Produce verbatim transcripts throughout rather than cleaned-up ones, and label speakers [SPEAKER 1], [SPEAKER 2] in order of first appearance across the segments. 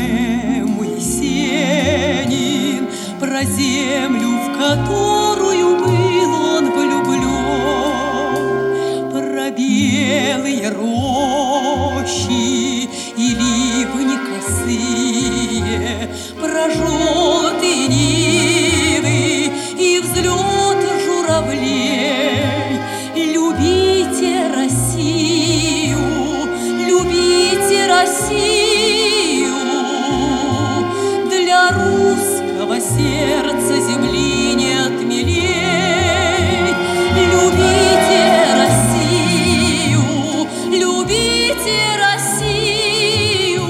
[SPEAKER 1] поэму Есенин про землю, в которую был он влюблен, про белые рощи и ливни косые, про желтые нивы и взлет журавлей. Любите Россию, любите Россию, для русского сердца земли нет милей. Любите Россию, любите Россию,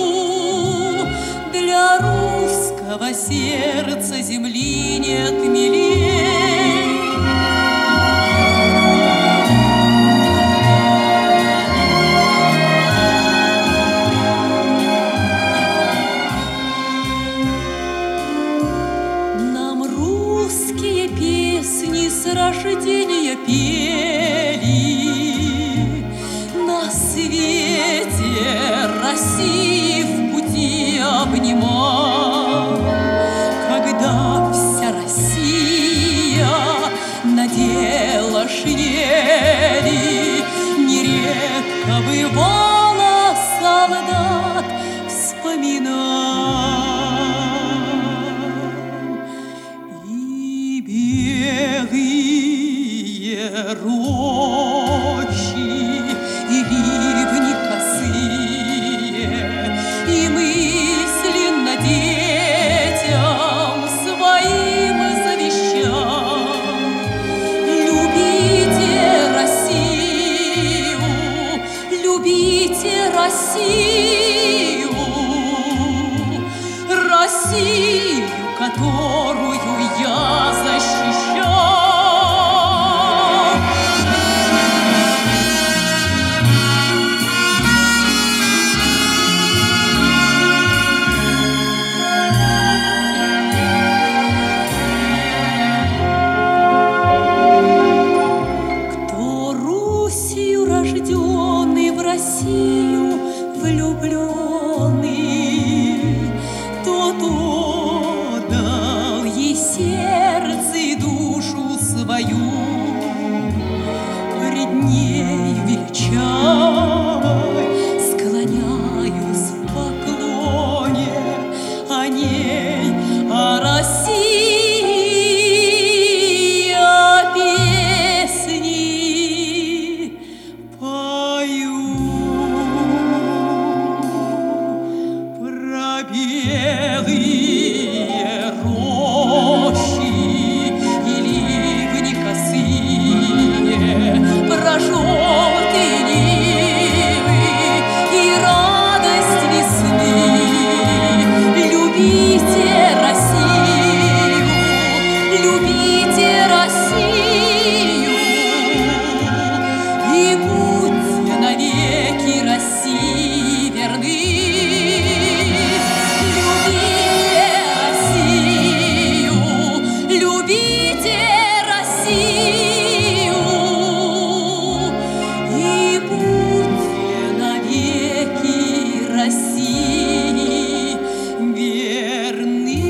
[SPEAKER 1] для русского сердца земли нет милей. С рождения пели на свете России в пути обнимал, когда вся Россия надела шинели, нередко бывало солдат вспоминал. Рощи и ливни косые, и мысленно детям своим завещал: любите Россию, любите Россию, Россию, которую я защищал. Рожденный в Россию влюбленный, тот отдал ей сердце и душу свою. Пред ней величавой склоняюсь в поклоне, о ней, о России. Белые рощи и ливни косые, про желтые нивы и радость весны. Любите Россию, любите Россию, и будьте навеки России верны. России верны.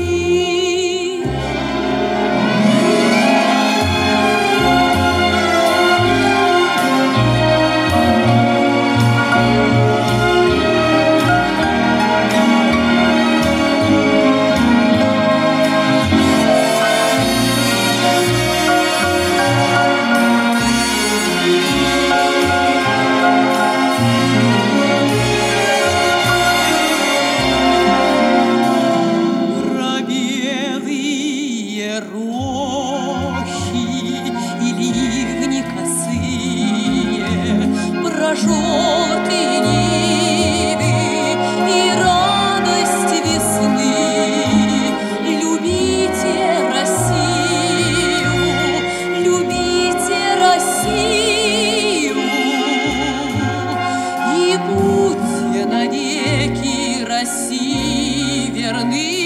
[SPEAKER 1] Рощи и ливни косые, про желтые нивы и радость весны. Любите Россию, любите Россию, и будьте навеки России верны.